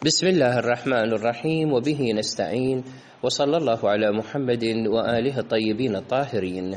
بسم الله الرحمن الرحيم، وبه نستعين، وصلى الله على محمد وآله الطيبين الطاهرين.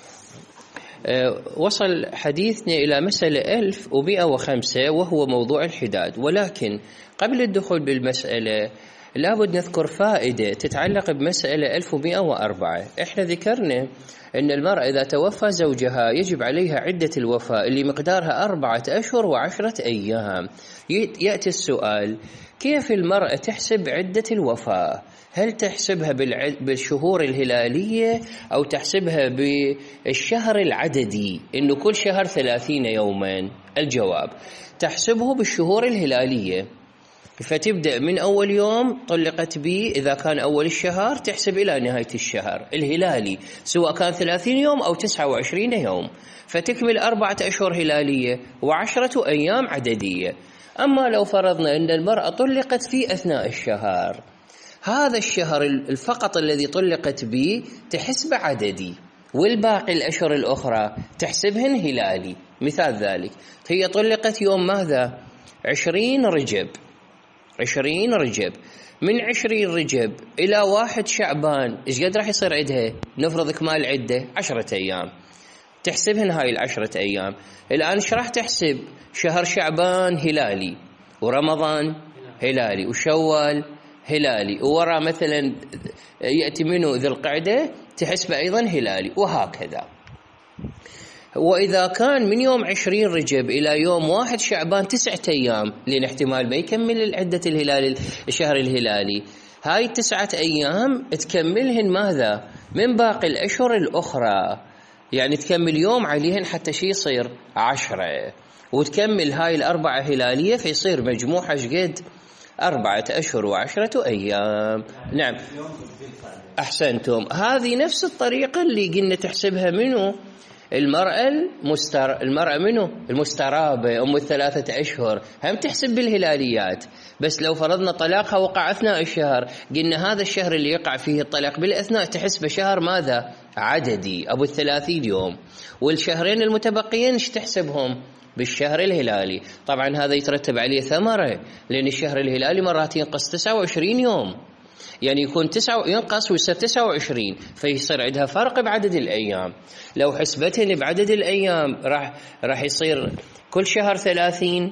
وصل حديثنا إلى مسألة 1105 وهو موضوع الحداد، ولكن قبل الدخول بالمسألة لابد نذكر فائدة تتعلق بمسألة 1104. احنا ذكرنا أن المرأة إذا توفى زوجها يجب عليها عدة الوفاة اللي مقدارها 4 أشهر و10 أيام. يأتي السؤال: كيف المرأة تحسب عدة الوفاة؟ هل تحسبها بالشهور الهلالية أو تحسبها بالشهر العددي إنه كل شهر 30 يوما؟ الجواب: تحسبه بالشهور الهلالية، فتبدأ من أول يوم طلقت به إذا كان أول الشهر تحسب إلى نهاية الشهر الهلالي، سواء كان 30 يوم أو 29 يوم، فتكمل 4 أشهر هلالية و10 أيام عددية. أما لو فرضنا أن المرأة طلقت في أثناء الشهر، هذا الشهر الفقط الذي طلقت به تحسب عددي، والباقي الأشهر الأخرى تحسبهن هلالي. مثال ذلك: هي طلقت يوم ماذا؟ 20 رجب. 20 رجب، من 20 رجب إلى 1 شعبان إيش قد راح يصير عندها؟ نفرض إكمال عدة 10 أيام، تحسبهن هاي 10 أيام. الآن إيش راح تحسب؟ شهر شعبان هلالي، ورمضان هلالي، وشوال هلالي، وورا مثلا يأتي منه ذي القعدة تحسب أيضا هلالي، وهكذا. وإذا كان من يوم 20 رجب إلى يوم 1 شعبان 9 أيام، لأن احتمال ما يكمل العدة الهلال الشهر الهلالي، هاي 9 أيام تكملهن ماذا؟ من باقي الأشهر الأخرى، يعني تكمل يوم عليهن حتى شي يصير 10، وتكمل هاي 4 هلالية فيصير مجموعها شقد؟ 4 أشهر و10 أيام. نعم، أحسنتم. هذه نفس الطريقة اللي قلنا تحسبها منه المرأة منه المسترابة أم 3 أشهر، هم تحسب بالهلاليات. بس لو فرضنا طلاقها وقع أثناء الشهر، قلنا هذا الشهر اللي يقع فيه الطلاق بالأثناء تحسب شهر ماذا؟ عددي أبو 30 يوم، والشهرين المتبقيين ايش تحسبهم؟ بالشهر الهلالي. طبعا هذا يترتب عليه ثمرة، لأن الشهر الهلالي مرات ينقص 29 يوم، يعني يكون 9 ينقص ويصير 29، فيصير عندها فرق بعدد الأيام. لو حسبتهن بعدد الأيام راح يصير كل شهر 30،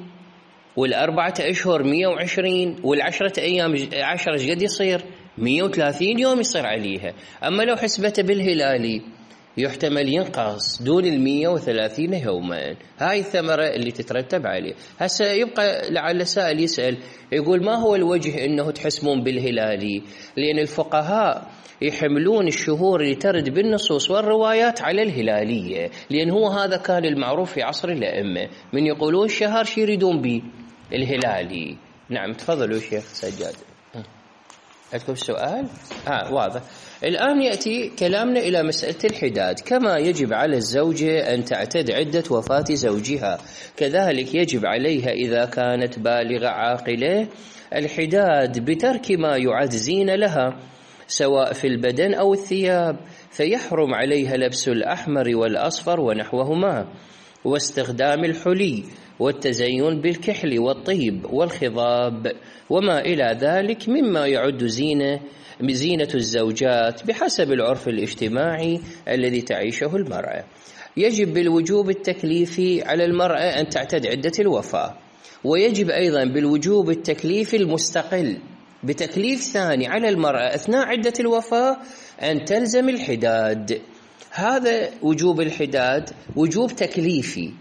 وال4 أشهر 120، وال10 أيام 10 ايش قد يصير؟ 130 يوم يصير عليها. أما لو حسبته بالهلالي يحتمل ينقص دون 130 يوما. هاي الثمرة اللي تترتب عليه. هسه يبقى لعل سائل يسأل يقول: ما هو الوجه إنه تحسبون بالهلالي؟ لأن الفقهاء يحملون الشهور اللي ترد بالنصوص والروايات على الهلالية، لأن هو هذا كان المعروف في عصر الأئمة، من يقولون الشهر شي يريدون به الهلالي. نعم، تفضلوا شيخ سجاد. عندكم سؤال؟ واضح. الآن يأتي كلامنا إلى مسألة الحداد. كما يجب على الزوجة أن تعتد عدة وفاة زوجها، كذلك يجب عليها إذا كانت بالغة عاقلة الحداد بترك ما يعد زينة لها سواء في البدن أو الثياب، فيحرم عليها لبس الأحمر والأصفر ونحوهما، واستخدام الحلي، والتزين بالكحل والطيب والخضاب وما إلى ذلك مما يعد زينة الزوجات بحسب العرف الاجتماعي الذي تعيشه المرأة. يجب بالوجوب التكليفي على المرأة أن تعتد عدة الوفاة، ويجب أيضا بالوجوب التكليفي المستقل بتكليف ثاني على المرأة أثناء عدة الوفاة أن تلزم الحداد. هذا وجوب الحداد وجوب تكليفي،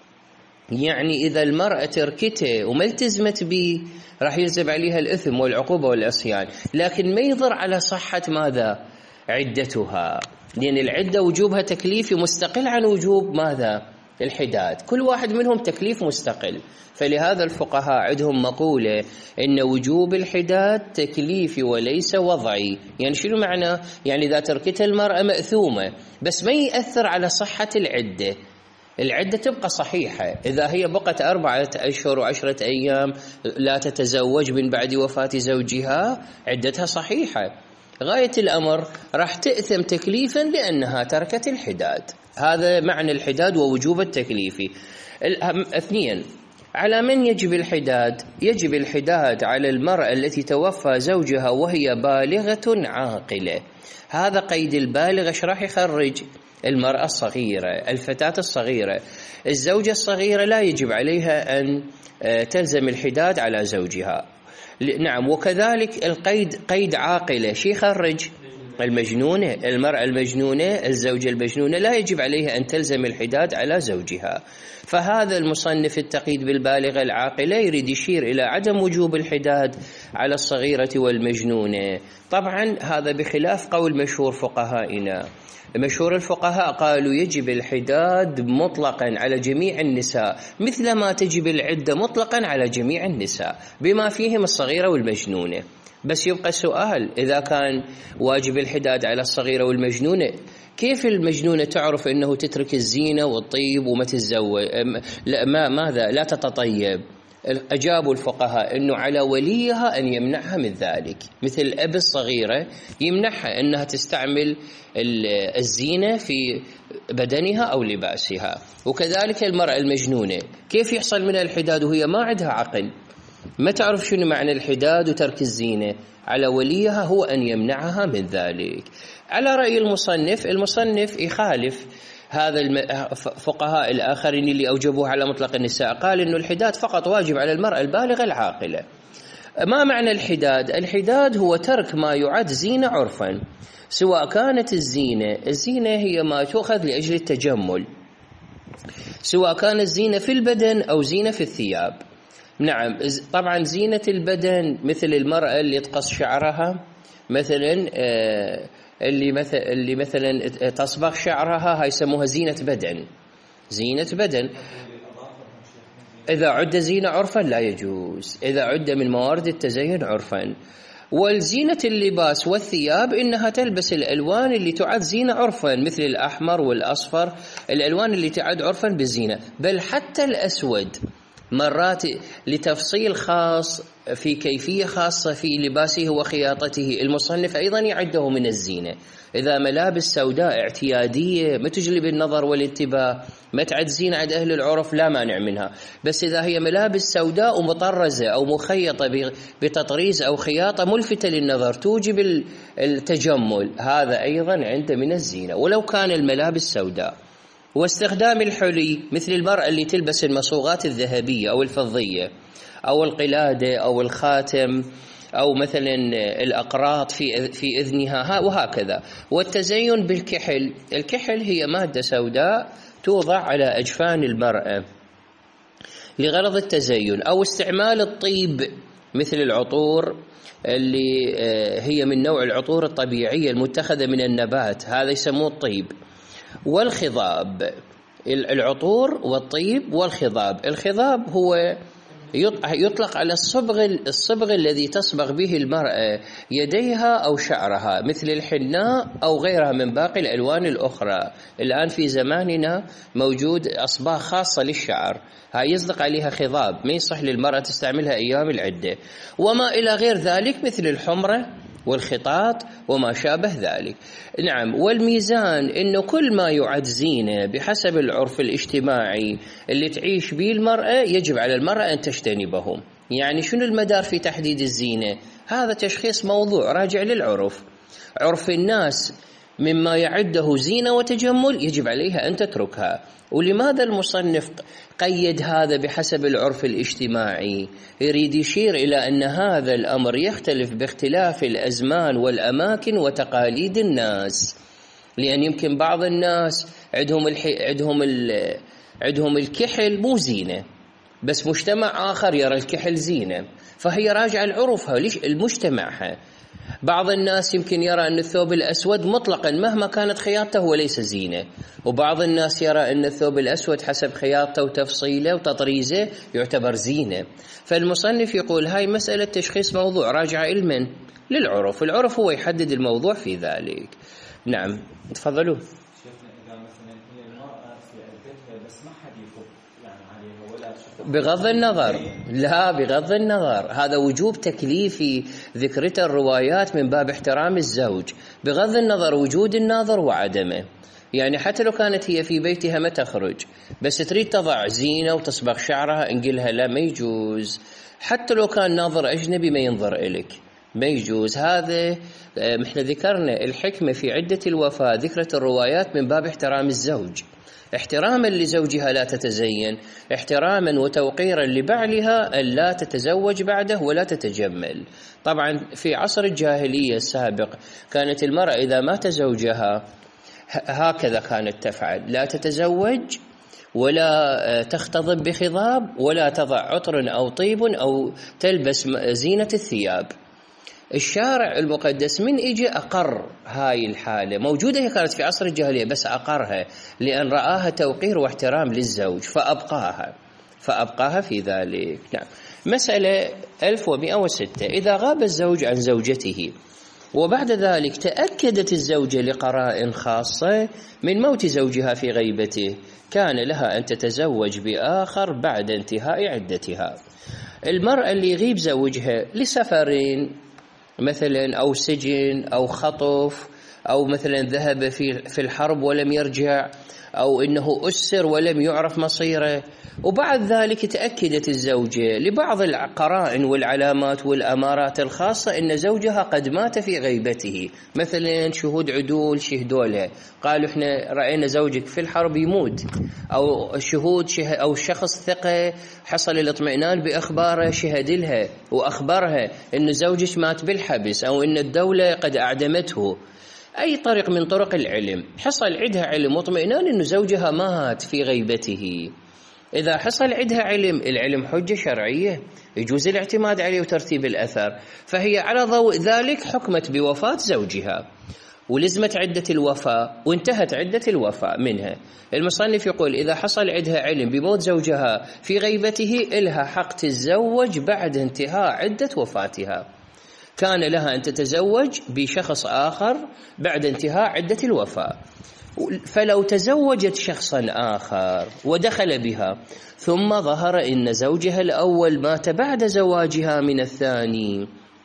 يعني إذا المرأة تركته وما التزمت به راح يلزم عليها الإثم والعقوبة والعصيان، لكن ما يضر على صحة ماذا؟ عدتها، لأن العدة وجوبها تكليفي مستقل عن وجوب ماذا؟ الحداد، كل واحد منهم تكليف مستقل. فلهذا الفقهاء عندهم مقولة إن وجوب الحداد تكليفي وليس وضعي. يعني شنو معنى؟ يعني إذا تركتها المرأة مأثومة بس ما يأثر على صحة العدة تبقى صحيحة. إذا هي بقت 4 أشهر و10 أيام لا تتزوج من بعد وفاة زوجها عدتها صحيحة. غاية الأمر راح تأثم تكليفا لأنها تركت الحداد. هذا معنى الحداد ووجوب التكليفي. اثنين، على من يجب الحداد؟ يجب الحداد على المرأة التي توفى زوجها وهي بالغة عاقلة. هذا قيد البالغة ايش راح يخرج؟ المرأة الصغيرة، الفتاة الصغيرة. الزوجة الصغيرة لا يجب عليها أن تلزم الحداد على زوجها. نعم. وكذلك القيد قيد عاقلة، شي يخرج؟ المجنونة، المرأة المجنونة، الزوجة المجنونة لا يجب عليها أن تلزم الحداد على زوجها. فهذا المصنف التقييد بالبالغة العاقلة يريد يشير إلى عدم وجوب الحداد على الصغيرة والمجنونة. طبعا هذا بخلاف قول مشهور فقهائنا. مشهور الفقهاء قالوا يجب الحداد مطلقا على جميع النساء، مثل ما تجب العدة مطلقا على جميع النساء بما فيهم الصغيرة والمجنونة. بس يبقى سؤال، إذا كان واجب الحداد على الصغيرة والمجنونة، كيف المجنونة تعرف أنه تترك الزينة والطيب وما تتزوج؟ ماذا لا تتطيب؟ أجابوا الفقهاء أنه على وليها أن يمنعها من ذلك، مثل الأب الصغيرة يمنعها أنها تستعمل الزينة في بدنها أو لباسها. وكذلك المرأة المجنونة كيف يحصل منها الحداد وهي ما عندها عقل، ما تعرف شنو معنى الحداد وترك الزينة؟ على وليها هو أن يمنعها من ذلك. على رأي المصنف يخالف هذا فقهاء الآخرين اللي أوجبوه على مطلق النساء، قال إنه الحداد فقط واجب على المرأة البالغة العاقلة. ما معنى الحداد؟ الحداد هو ترك ما يعد زينة عرفا، سواء كانت الزينة هي ما تؤخذ لأجل التجمل، سواء كانت زينة في البدن أو زينة في الثياب. نعم. طبعا زينة البدن مثل المرأة اللي تقص شعرها مثلا، اللي مثلا تصبغ شعرها، هاي يسموها زينة بدن. زينة بدن إذا عد زينة عرفا لا يجوز، إذا عد من موارد التزين عرفا. والزينة اللباس والثياب إنها تلبس الألوان اللي تعد زينة عرفا، مثل الأحمر والأصفر، الألوان اللي تعد عرفا بالزينة. بل حتى الأسود مرات لتفصيل خاص في كيفية خاصة في لباسه وخياطته، المصنف أيضا يعده من الزينة. إذا ملابس سوداء اعتيادية ما تجلب النظر والانتباه، ما تعد زينة عند أهل العرف، لا مانع منها. بس إذا هي ملابس سوداء ومطرزة أو مخيطة بتطريز أو خياطة ملفتة للنظر توجب التجمل، هذا أيضا عنده من الزينة ولو كان الملابس سوداء. واستخدام الحلي مثل المرأة اللي تلبس المصوغات الذهبية أو الفضية أو القلادة أو الخاتم أو مثلا الأقراط في أذنها وهكذا. والتزين بالكحل، الكحل هي مادة سوداء توضع على أجفان المرأة لغرض التزين. أو استعمال الطيب مثل العطور اللي هي من نوع العطور الطبيعية المتخذة من النبات، هذا يسموه الطيب. والخضاب، العطور والطيب والخضاب. الخضاب هو يطلق على الصبغ الذي تصبغ به المرأة يديها أو شعرها، مثل الحناء أو غيرها من باقي الألوان الأخرى. الآن في زماننا موجود أصباغ خاصة للشعر، هاي يصدق عليها خضاب، ما يصح للمرأة تستعملها أيام العدة. وما إلى غير ذلك مثل الحمرة والخطاط وما شابه ذلك. نعم. والميزان إنه كل ما يعد زينة بحسب العرف الاجتماعي اللي تعيش به المرأة يجب على المرأة أن تجتنبهم. يعني شنو المدار في تحديد الزينة؟ هذا تشخيص موضوع راجع للعرف. عرف الناس مما يعده زينة وتجمل يجب عليها أن تتركها. ولماذا المصنف قيد هذا بحسب العرف الاجتماعي؟ يريد يشير إلى أن هذا الأمر يختلف باختلاف الأزمان والأماكن وتقاليد الناس، لأن يمكن بعض الناس عندهم الكحل مو زينة، بس مجتمع آخر يرى الكحل زينة، فهي راجعة لعرفها المجتمعها. بعض الناس يمكن يرى أن الثوب الأسود مطلقا مهما كانت خياطته وليس زينة، وبعض الناس يرى أن الثوب الأسود حسب خياطته وتفصيله وتطريزه يعتبر زينة. فالمصنف يقول هاي مسألة تشخيص موضوع راجعة علما للعرف، العرف هو يحدد الموضوع في ذلك. نعم تفضلوا. بغض النظر، لا بغض النظر، هذا وجوب تكليفي ذكرته الروايات من باب احترام الزوج، بغض النظر وجود الناظر وعدمه. يعني حتى لو كانت هي في بيتها ما تخرج، بس تريد تضع زينة وتصبغ شعرها، نقلها لا ما يجوز. حتى لو كان ناظر أجنبي ما ينظر إليك، ما يجوز. هذا احنا ذكرنا الحكمة في عدة الوفاة، ذكرت الروايات من باب احترام الزوج، احتراما لزوجها لا تتزين، احتراما وتوقيرا لبعلها أن لا تتزوج بعده ولا تتجمل. طبعا في عصر الجاهلية السابق كانت المرأة إذا مات زوجها هكذا كانت تفعل، لا تتزوج ولا تختضب بخضاب ولا تضع عطر أو طيب أو تلبس زينة الثياب. الشارع المقدس من إجي أقر هاي الحالة، موجودة هي كانت في عصر الجاهلية بس أقرها لأن رآها توقير واحترام للزوج فأبقاها في ذلك. نعم. مسألة 1106. إذا غاب الزوج عن زوجته وبعد ذلك تأكدت الزوجة لقرائن خاصة من موت زوجها في غيبته، كان لها أن تتزوج بآخر بعد انتهاء عدتها. المرأة اللي يغيب زوجها لسفرين مثلا أو سجن أو خطف أو مثلا ذهب في الحرب ولم يرجع أو إنه أسر ولم يعرف مصيره، وبعد ذلك تأكدت الزوجة لبعض القرائن والعلامات والأمارات الخاصة إن زوجها قد مات في غيبته، مثلا شهود عدول شهدوا لها قالوا إحنا رأينا زوجك في الحرب يموت، أو شهود أو شخص ثقة حصل الاطمئنان بأخباره شهد لها وأخبرها إن زوجك مات بالحبس أو إن الدولة قد أعدمته. أي طريق من طرق العلم حصل عندها علم واطمئنان إنه زوجها مات في غيبته. إذا حصل عندها العلم حجة شرعية يجوز الاعتماد عليه وترتيب الأثر، فهي على ضوء ذلك حكمت بوفاة زوجها ولزمت عدة الوفاة وانتهت عدة الوفاة منها. المصنف يقول إذا حصل عندها علم بموت زوجها في غيبته إلها حق تتزوج بعد انتهاء عدة وفاتها، كان لها أن تتزوج بشخص آخر بعد انتهاء عدة الوفاة. فلو تزوجت شخصا آخر ودخل بها ثم ظهر إن زوجها الأول مات بعد زواجها من الثاني،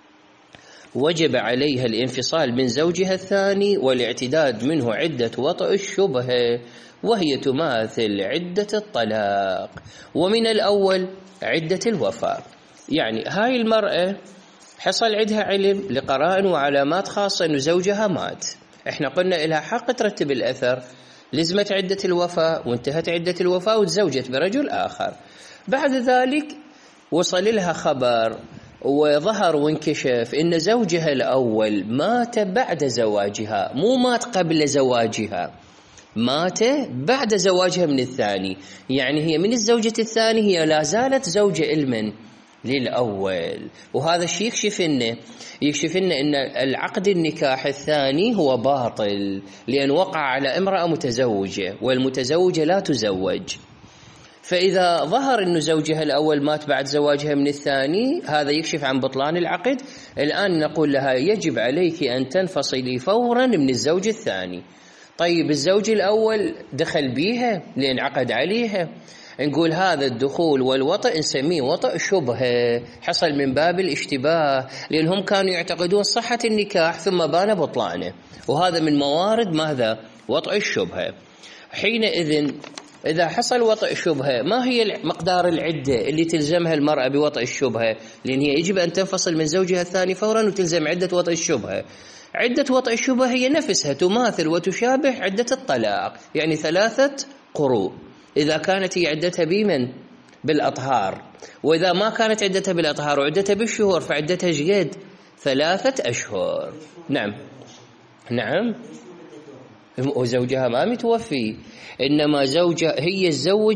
وجب عليها الانفصال من زوجها الثاني والاعتداد منه عدة وطئ الشبهة، وهي تماثل عدة الطلاق، ومن الأول عدة الوفاة. يعني هاي المرأة حصل عندها علم لقرائن وعلامات خاصة أن زوجها مات، احنا قلنا إلها حق ترتب الأثر، لزمت عدة الوفاة وانتهت عدة الوفاة وتزوجت برجل آخر. بعد ذلك وصل لها خبر وظهر وانكشف إن زوجها الأول مات بعد زواجها، مو مات قبل زواجها، مات بعد زواجها من الثاني، يعني هي من الزوجة الثانية هي لا زالت زوجة إلمن للأول. وهذا الشيء يكشف لنا أن العقد النكاح الثاني هو باطل لأن وقع على امرأة متزوجة والمتزوجة لا تزوج. فإذا ظهر أن زوجها الأول مات بعد زواجها من الثاني هذا يكشف عن بطلان العقد. الآن نقول لها يجب عليك أن تنفصلي فورا من الزوج الثاني. طيب الزوج الأول دخل بيها لأن عقد عليها، نقول هذا الدخول والوطئ نسميه وطئ شبهة، حصل من باب الاشتباه لأنهم كانوا يعتقدون صحة النكاح ثم بان بطلانه، وهذا من موارد ماذا؟ وطئ الشبهة. حينئذ إذا حصل وطئ شبهة ما هي مقدار العدة اللي تلزمها المرأة بوطئ الشبهة؟ لأن هي يجب أن تنفصل من زوجها الثاني فورا وتلزم عدة وطئ الشبهة. عدة وطئ الشبهة هي نفسها تماثل وتشابه عدة الطلاق، يعني 3 قروء إذا كانت هي عدتها بمن؟ بالأطهار، وإذا ما كانت عدتها بالأطهار وعدتها بالشهور فعدتها جيد 3 أشهر. نعم وزوجها ما متوفي، إنما هي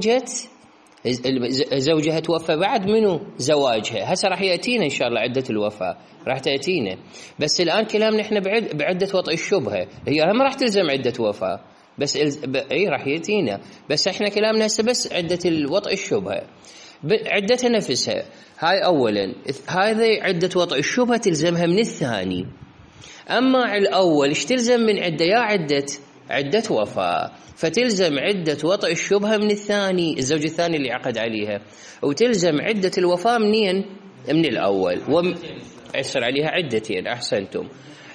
زوجها توفى بعد منه زواجها. هسه راح يأتينا إن شاء الله عدة الوفاة راح تأتينا، بس الآن كلامنا إحنا بعدة وطئ الشبهة، هي ما راح تلزم عدة وفاة بس راح يأتينا، بس إحنا كلامنا هسه بس عدة الوطئ الشبهة عدتها نفسها. هاي أولا، هذه عدة وطئ الشبهة تلزمها من الثاني. أما الأول إيش تلزم من عدة؟ يا عدة وفاة، فتلزم عدة وطئ الشبهة من الثاني الزوج الثاني اللي عقد عليها، وتلزم عدة الوفاة منين؟ من الأول، يصير عليها عدتين. أحسنتم.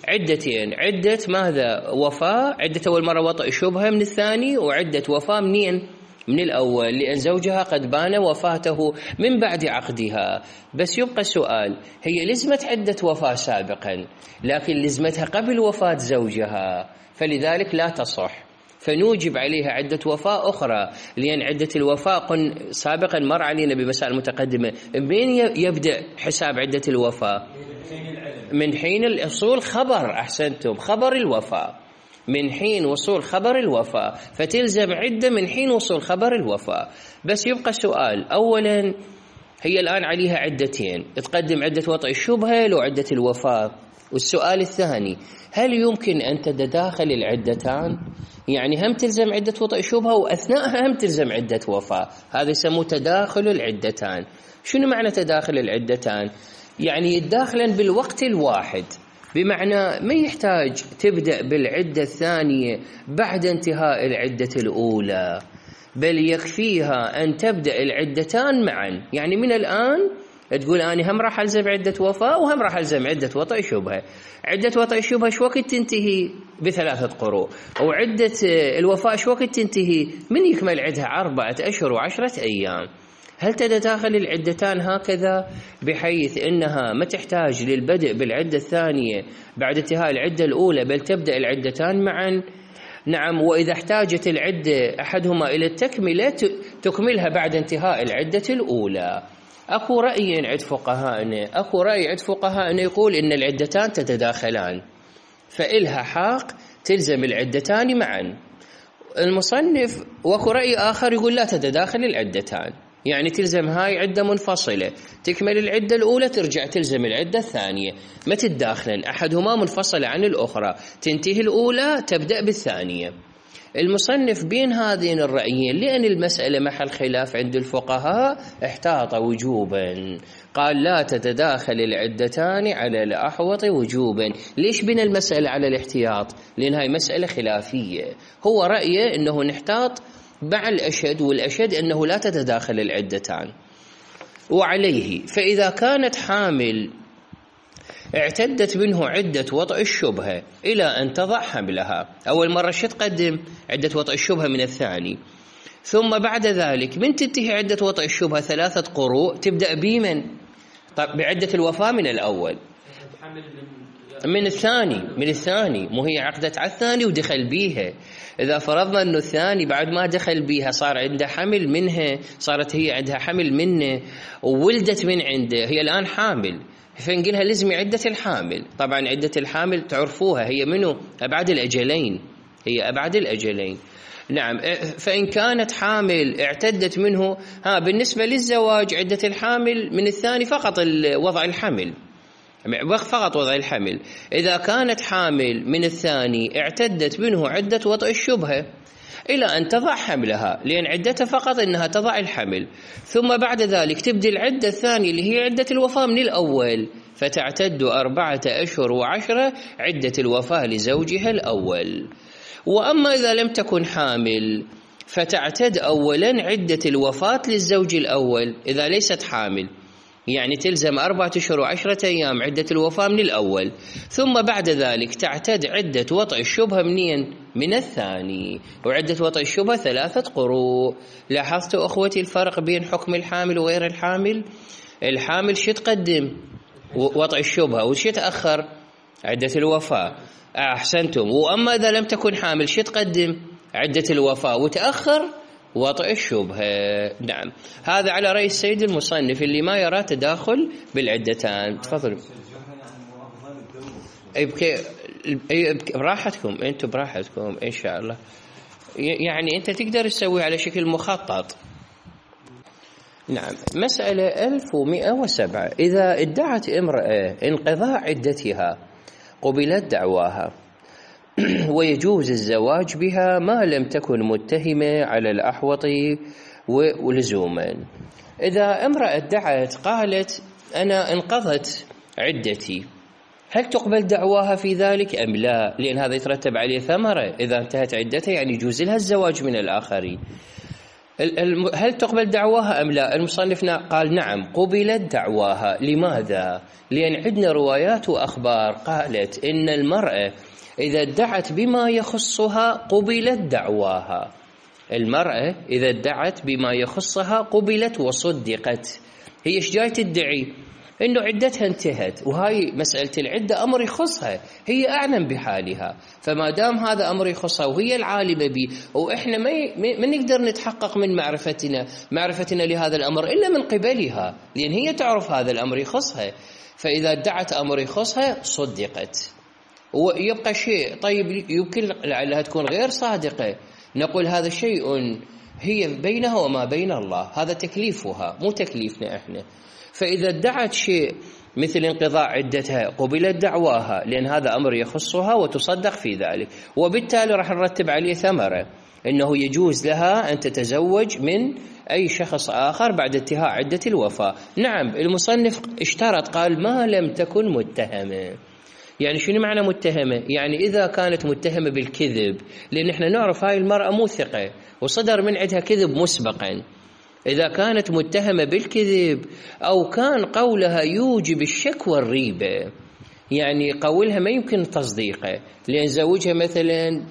عدتين، عدة ماذا؟ وفاة، عدة أول مرة وطئ شبهة من الثاني، وعدة وفاة منين؟ من الأول، لأن زوجها قد بان وفاته من بعد عقدها. بس يبقى السؤال، هي لزمت عدة وفاة سابقا لكن لزمتها قبل وفاة زوجها، فلذلك لا تصح، فنوجب عليها عدة وفاة أخرى، لأن عدة الوفاة سابقا مر علينا بمسائل متقدمة من يبدأ حساب عدة الوفاة؟ من حين الوصول خبر، أحسنتم، خبر الوفاة، من حين وصول خبر الوفاة، فتلزم عدة من حين وصول خبر الوفاة. بس يبقى السؤال، أولا هي الآن عليها عدتين، تقدم عدة وطئ الشبهة لو عدة الوفاة. والسؤال الثاني، هل يمكن أن تتداخل العدتان؟ يعني هم تلزم عدة وطئ شبهة وأثناءها هم تلزم عدة وفاة، هذا يسموه تداخل العدتان. شنو معنى تداخل العدتان؟ يعني يتداخلن بالوقت الواحد، بمعنى ما يحتاج تبدأ بالعدة الثانية بعد انتهاء العدة الأولى، بل يكفيها أن تبدأ العدتان معا. يعني من الآن تقول أنا هم راح ألزم عدة وفاة وهم راح ألزم عدة وطئ شبهة. عدة وطئ الشبهة شو وقت تنتهي؟ ب3 قروء. وعدة الوفاة شو وقت تنتهي؟ من يكمل عدها 4 أشهر و10 أيام. هل تتداخل العدتان هكذا بحيث أنها ما تحتاج للبدء بالعدة الثانية بعد انتهاء العدة الأولى، بل تبدأ العدتان معا؟ نعم. وإذا احتاجت العدة أحدهما إلى التكملة تكملها بعد انتهاء العدة الأولى. أكو رأي عند فقهاء يقول إن العدتان تتداخلان، فإلها حق تلزم العدتان معا. المصنف وأكو رأي آخر يقول لا تتداخل العدتان، يعني تلزم هاي عدة منفصلة، تكمل العدة الأولى ترجع تلزم العدة الثانية، ما تتداخلن، أحدهما منفصلة عن الأخرى، تنتهي الأولى تبدأ بالثانية. المصنف بين هذين الرأيين، لأن المسألة محل خلاف عند الفقهاء، احتاط وجوبا، قال لا تتداخل العدتان على الأحوط وجوبا. ليش بين المسألة على الاحتياط؟ لأن هاي مسألة خلافية، هو رأيه أنه نحتاط مع الأشد، والأشد أنه لا تتداخل العدتان. وعليه فإذا كانت حامل اعتدت منه عدة وطئ الشبهة إلى أن تضع حملها، أول مرة شو تقدم؟ عدة وطئ الشبهة من الثاني، ثم بعد ذلك من تنتهي عدة وطئ الشبهة 3 قروء تبدأ بمن؟ طيب بعدة الوفاة من الأول، من الثاني، مو هي عقدت على الثاني ودخل بيها. إذا فرضنا أنه الثاني بعد ما دخل بيها صار عنده حمل منها، صارت هي عندها حمل منه وولدت من عنده، هي الآن حامل، فنقولها لازم عدة الحامل. طبعا عدة الحامل تعرفوها هي منه؟ أبعد الأجلين، هي أبعد الأجلين. نعم. فإن كانت حامل اعتدت منه، بالنسبة للزواج عدة الحامل من الثاني فقط وضع الحمل، فقط وضع الحمل. إذا كانت حامل من الثاني اعتدت منه عدة وطئ الشبهة إلى أن تضع حملها، لأن عدتها فقط إنها تضع الحمل، ثم بعد ذلك تبدي العدة الثانية اللي هي عدة الوفاة من الأول، فتعتد 4 أشهر و10 عدة الوفاة لزوجها الأول. وأما إذا لم تكن حامل فتعتد أولا عدة الوفاة للزوج الأول إذا ليست حامل، يعني تلزم 4 أشهر و10 أيام عدة الوفاة من الأول، ثم بعد ذلك تعتد عدة وطئ الشبهة منين؟ من الثاني، وعدة وطئ الشبهة 3 قروء. لاحظتوا أخوتي الفرق بين حكم الحامل وغير الحامل؟ الحامل شو تقدم؟ وطئ الشبهة، وشو تأخر؟ عدة الوفاة. أحسنتم. وأما إذا لم تكن حامل شو تقدم؟ عدة الوفاة وتأخر وطئ الشبهة. نعم، هذا على رأي السيد المصنف اللي ما يرى تداخل بالعدتان. تفضلوا. براحتكم، أنتم براحتكم إن شاء الله، يعني أنت تقدر تسوي على شكل مخطط. نعم. مسألة 1107، إذا ادعت امرأة انقضاء عدتها قبلت دعواها ويجوز الزواج بها ما لم تكن متهمة على الأحوط ولزوما. إذا امرأة ادعت قالت أنا انقضت عدتي، هل تقبل دعواها في ذلك أم لا؟ لأن هذا يترتب عليه ثمرة، إذا انتهت عدتها يعني يجوز لها الزواج من الآخرين. هل تقبل دعواها أم لا؟ المصنف قال نعم قبلت دعواها. لماذا؟ لأن عندنا روايات وأخبار قالت إن المرأة إذا ادعت بما يخصها قبلت دعواها. المرأة إذا ادعت بما يخصها قبلت وصدقت. هي ايش جاي تدعي؟ إنه عدتها انتهت، وهاي مسألة العدة أمر يخصها، هي أعلم بحالها، فما دام هذا أمر يخصها وهي العالمة به، وإحنا ما نقدر نتحقق من معرفتنا لهذا الأمر إلا من قبلها، لأن هي تعرف هذا الأمر يخصها. فإذا ادعت أمر يخصها صدقت. ويبقى شيء طيب يمكن لعلها تكون غير صادقة، نقول هذا شيء هي بينها وما بين الله، هذا تكليفها مو تكليفنا إحنا. فإذا ادعت شيء مثل انقضاء عدتها قبلت دعواها، لأن هذا أمر يخصها وتصدق في ذلك، وبالتالي راح نرتب عليه ثمرة إنه يجوز لها أن تتزوج من أي شخص آخر بعد انتهاء عدة الوفاة. نعم المصنف اشترط، قال ما لم تكن متهمة. يعني شنو معنى متهمة؟ يعني إذا كانت متهمة بالكذب، لأن احنا نعرف هاي المرأة موثقة وصدر من عندها كذب مسبقا. إذا كانت متهمة بالكذب أو كان قولها يوجب الشك والريبة، يعني قولها ما يمكن تصديقه، لأن زوجها مثلا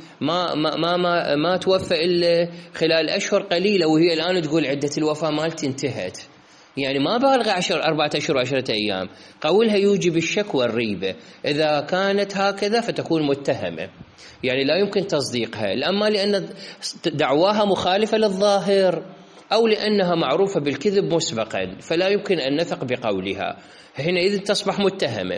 ما توفى إلا خلال أشهر قليلة، وهي الآن تقول عدة الوفاة مالتي انتهت، يعني ما بالغ 4 أشهر و10 أيام، قولها يوجب الشك والريبة. إذا كانت هكذا فتكون متهمة، يعني لا يمكن تصديقها، أما لأن دعواها مخالفة للظاهر أو لأنها معروفة بالكذب مسبقا فلا يمكن أن نثق بقولها، حينئذ تصبح متهمة.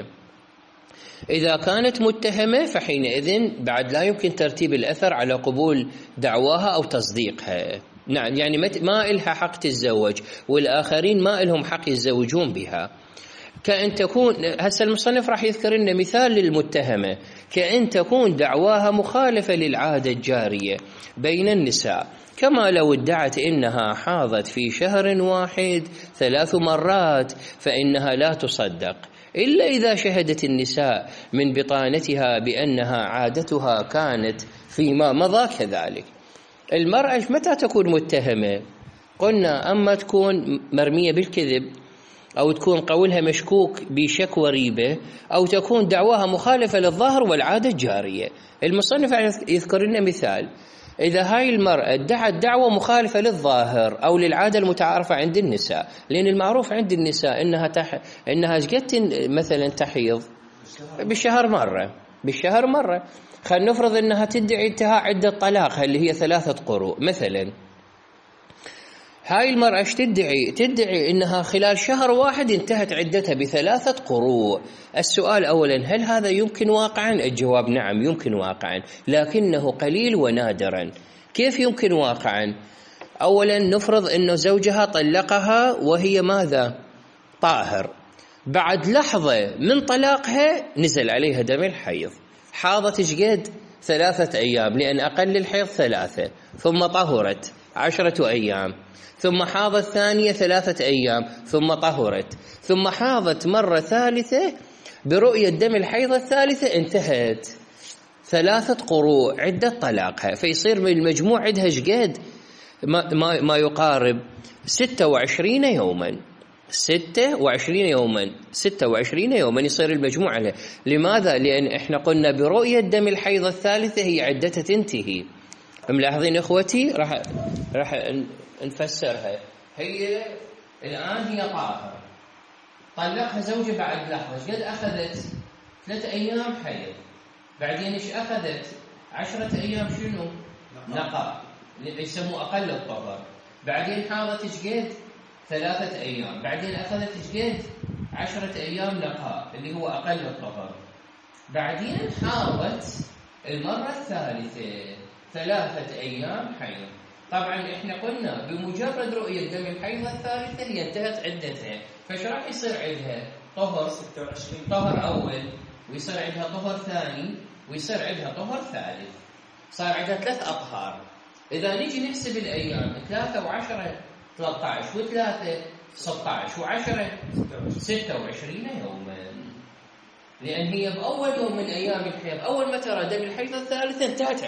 إذا كانت متهمة فحينئذ بعد لا يمكن ترتيب الأثر على قبول دعواها أو تصديقها. نعم، يعني ما إلها حق تتزوج، والآخرين ما إلهم حق يتزوجون بها. كأن تكون، هسه المصنف راح يذكر لنا مثال للمتهمة، كأن تكون دعواها مخالفة للعادة الجارية بين النساء، كما لو ادعت إنها حاضت في شهر واحد 3 مرات فإنها لا تصدق إلا إذا شهدت النساء من بطانتها بأنها عادتها كانت فيما مضى كذلك. المرأة متى تكون متهمة؟ قلنا أما تكون مرمية بالكذب، أو تكون قولها مشكوك بشك وريبة، أو تكون دعواها مخالفة للظاهر والعادة الجارية. المصنف يذكر لنا مثال، إذا هاي المرأة ادعت دعوة مخالفة للظاهر أو للعادة المتعارفة عند النساء، لأن المعروف عند النساء إنها مثلا تحيض بالشهر مرة. خلينا نفرض إنها تدعي انتهاء عدة طلاقها اللي هي 3 قروء مثلا. هاي المرأة ايش تدعي إنها خلال شهر واحد انتهت عدتها ب3 قروء. السؤال أولا، هل هذا يمكن واقعا؟ الجواب نعم يمكن واقعا، لكنه قليل ونادرا. كيف يمكن واقعا؟ أولا نفرض إنه زوجها طلقها وهي ماذا؟ طاهر، بعد لحظة من طلاقها نزل عليها دم الحيض، حاضت شقد 3 أيام، لأن أقل الحيض 3، ثم طهرت 10 أيام، ثم حاضت ثانية 3 أيام، ثم طهرت، ثم حاضت مرة ثالثة برؤية دم الحيض الثالثة انتهت 3 قروء عدة طلاقها، فيصير من المجموع عندها شقد ما يقارب 26 يوما. 26 يوما يصير المجموع له. لماذا؟ لأن احنا قلنا برؤية دم الحيض الثالثة هي عدتها تنتهي. ملاحظين اخوتي؟ راح نفسرها. هي الآن هي طاهرة، طلقها زوجها بعد لحظة، قد أخذت 3 أيام حيض، بعدين ايش أخذت 10 أيام شنو؟ نقاء، اللي يسموه أقل الطهر، بعدين حاضت قد 3 أيام، بعدين أخذت قد 10 أيام نقاء اللي هو أقل الطهر، بعدين حاضت المرة الثالثة 3 أيام حيض. طبعا احنا قلنا بمجرد رؤية دم الحيض الثالثة هي انتهت عدتها، فايش راح يصير عندها؟ طهر 26 طهر أول، ويصير عندها طهر ثاني، ويصير عندها طهر ثالث، صار عندها 3 أطهار. إذا نيجي نحسب الأيام 3 و10 13 و3 16 و10 26 يوما. لأن هي بأول يوم من أيام الحيض، أول ما ترى دم الحيض الثالثة انتهت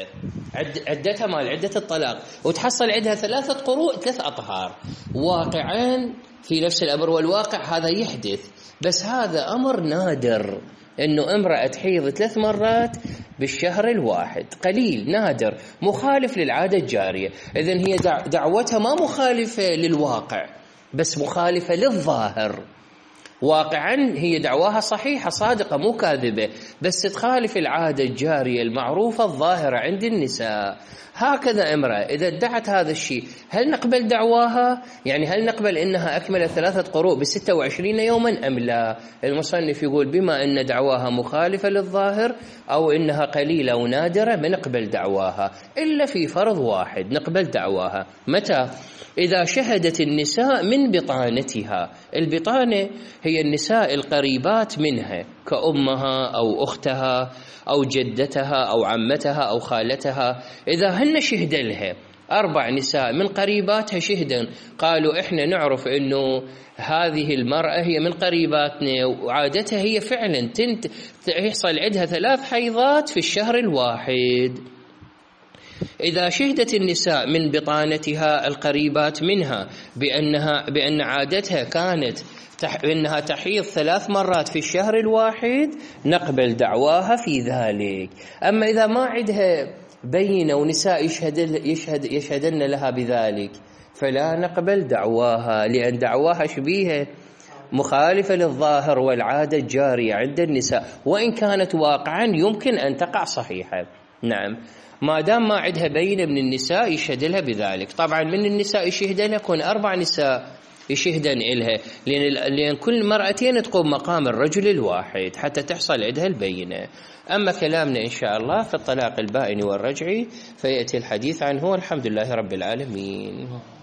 عدتها مال عدة الطلاق، وتحصل عندها 3 قروء 3 أطهار. واقعا في نفس الأمر، والواقع هذا يحدث، بس هذا أمر نادر، إنه امرأة تحيض 3 مرات بالشهر الواحد، قليل نادر، مخالف للعادة الجارية. إذن هي دعوتها ما مخالفة للواقع، بس مخالفة للظاهر. واقعا هي دعواها صحيحة صادقة مو كاذبة، بس تخالف العادة الجارية المعروفة الظاهرة عند النساء. هكذا امرأة إذا ادعت هذا الشيء، هل نقبل دعواها؟ يعني هل نقبل إنها أكملت 3 قروء ب26 يوما أم لا؟ المصنف يقول بما أن دعواها مخالفة للظاهر أو إنها قليلة ونادرة ما نقبل دعواها، إلا في فرض واحد نقبل دعواها. متى؟ إذا شهدت النساء من بطانتها. البطانة هي النساء القريبات منها كأمها أو أختها أو جدتها أو عمتها أو خالتها، إذا هن شهد لها 4 نساء من قريباتها شهدا، قالوا إحنا نعرف إنه هذه المرأة هي من قريباتنا وعادتها هي فعلا يحصل عندها 3 حيضات في الشهر الواحد. إذا شهدت النساء من بطانتها القريبات منها بأن عادتها كانت إنها تحيض 3 مرات في الشهر الواحد، نقبل دعواها في ذلك. أما إذا ما عندها بينة ونساء يشهدن لها بذلك، فلا نقبل دعواها، لأن دعواها شبيهة مخالفة للظاهر والعادة الجارية عند النساء، وإن كانت واقعا يمكن أن تقع صحيحة. نعم، ما دام ما عندها بينة من النساء يشهد لها بذلك. طبعا من النساء يشهدن يكون 4 نساء يشهدن إلها، لأن كل مرأتين تقوم مقام الرجل الواحد حتى تحصل عندها البينة. أما كلامنا إن شاء الله في الطلاق البائن والرجعي فيأتي الحديث عنه، والحمد لله رب العالمين.